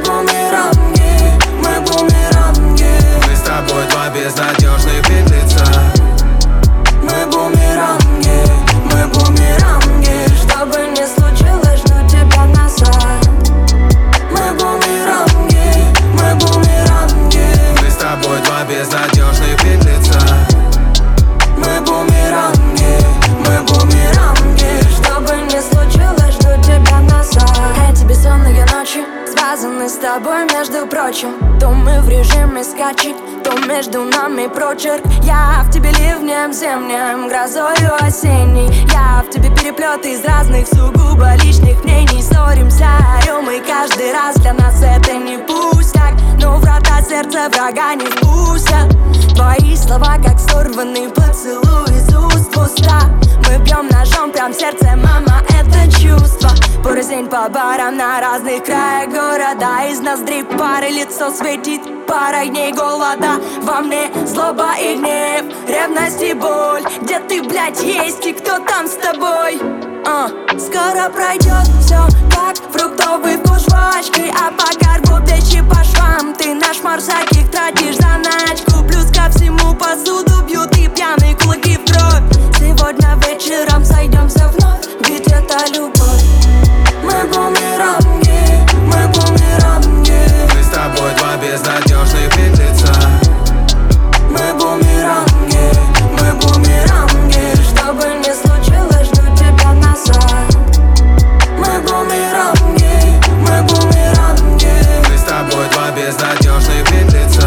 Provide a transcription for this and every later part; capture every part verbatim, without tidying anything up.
бумеранги, мы бумеранги. Мы с тобой два безнадежных беглеца. Мы бумеранги, мы бумеранги. Что бы ни случилось, жду тебя назад. Мы бумеранги, мы бумеранги. Мы с тобой два безнадежных беглеца. Мы бумеранги, мы бумеранги. Что бы ни случилось, жду тебя назад. Эти бессонные ночи связаны с тобой, между прочим. То мы в режиме скачек, то между нами прочерк. Я в тебе ливнем зимним, грозою осенней. Я в тебе переплет из разных сугубо лишних мнений. Ссоримся, орем, и каждый раз для нас это не пустяк. Но врата сердца врага не впустят. Твои слова как сорванный поцелуй из уст в уста. Мы бьем ножом прям в сердце, мама, это чувство. Порознь по барам на разных краях города. Из ноздрей пары лицо светит парой дней голода. Во мне злоба и гнев, ревность и боль. Где ты, блядь, есть и кто там с тобой? А, скоро пройдет все, как фруктовый вкус жвачки. А пока рвут плечи по швам, ты наш марсаких тратишь заначку. Плюс ко всему посуду бьют и пьяные кулаки в кровь. Сегодня вечером сойдемся вновь, ведь это любовь. Мы бумеранги, мы бумеранги. Мы с тобой два безнадежных беглеца. Мы бумеранги, мы бумеранги. Что бы ни случилось, жду тебя назад. Мы бумеранги, мы бумеранги. Мы с тобой два безнадежных беглеца.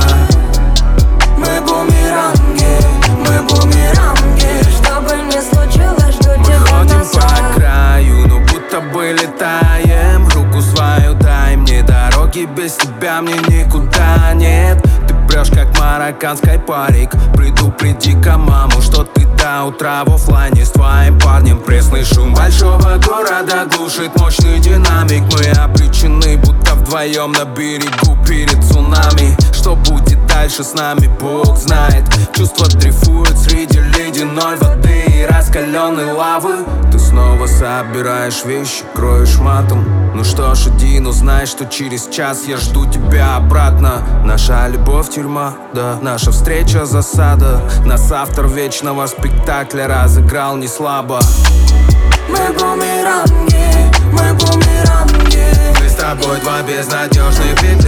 Мы бумеранги, мы бумеранги. Что бы ни случилось, жду тебя Ходим назад. по краю, но будто бы летаем. Руку свою дай мне, дороги без тебя мне никуда нет. Ты прешь как марокканский парик. Предупреди-ка маму, что ты до утра в оффлайне с твоим парнем. Пресный шум большого города глушит мощный динамик. Мы обречены, будто вдвоем на берегу перед цунами. Что будет дальше с нами, Бог знает. Чувства дрейфуют среди ледяной воды и раскаленной лавы. Ты снова собираешь вещи, кроешь матом. Ну что ж, иди, но знай, что через час я жду тебя обратно. Наша любовь тюрьма, да, наша встреча засада. Нас автор вечного спектакля разыграл не слабо. Мы бумеранги, мы бумеранги. Мы с тобой два безнадежных беглеца.